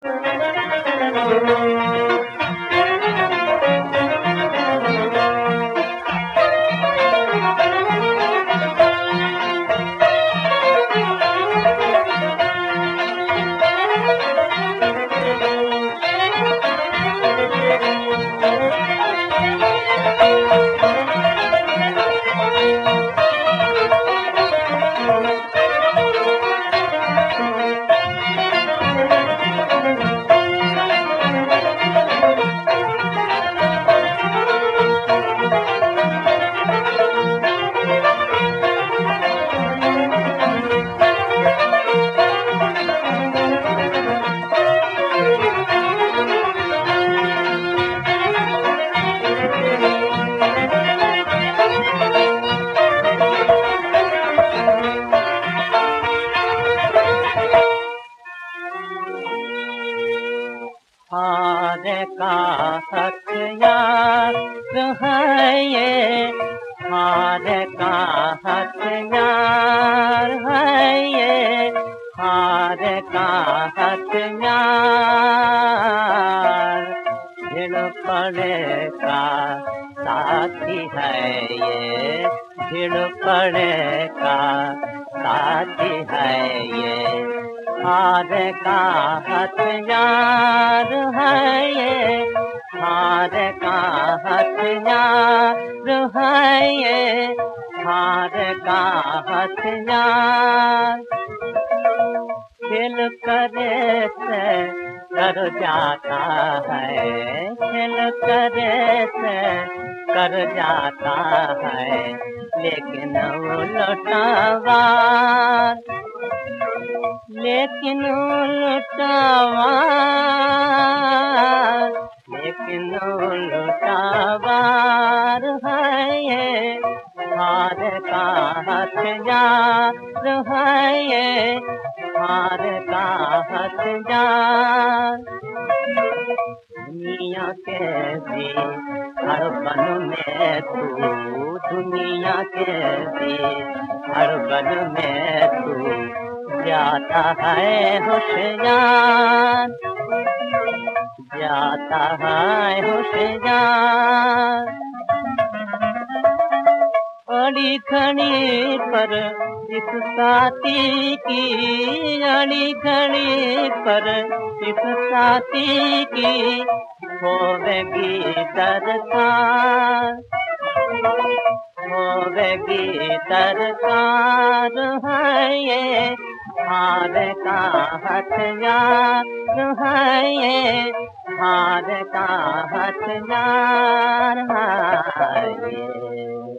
हार का हथियार है ये, हार का हथियार है ये, हार का हथियार। भिड़ पड़े का साथी है ये, भिड़ पड़े का साथी है ये, हार का हथियार है ये, हार का हथियार है ये, हार का हथियार। खेल करे से कर जाता है, खेल करे से कर जाता है, लेकिन वो लौटावार, लेकिन लुटावार है ये, हार का हथियार है ये, हार का हथियार। दुनिया के भी हर बन में तू, दुनिया के भी हर बन में तू जाता है होशियार, जाता है होशियार। अड़ी खड़ी पर इस साथी की, अड़ी खड़ी पर इस साथी की होवेगी दरकार, होवेगी दरकार है ये, हार का हथियार है ये, हार का हथियार है ये।